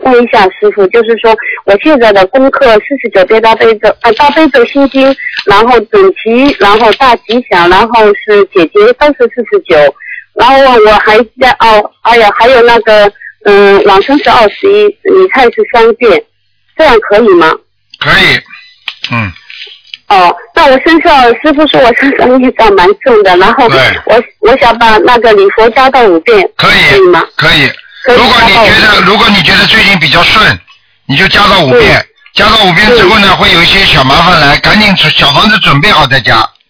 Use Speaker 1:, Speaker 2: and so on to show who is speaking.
Speaker 1: 问一下师傅，就是说我现在的功课49遍大悲咒，大悲咒心经，然后准提，然后大吉祥，然后是姐姐都是49，然后我还在还有那个往生是21，你看是3遍，这样可以吗？
Speaker 2: 可以，
Speaker 1: 那我身上师傅说我身上业障蛮重的，然后我想把那个礼佛加到5遍，可以吗？
Speaker 2: 可以。如果你觉得最近比较顺，你就加到5遍，加到5遍之后呢，会有一些小麻烦来，赶紧小房子准备好再加。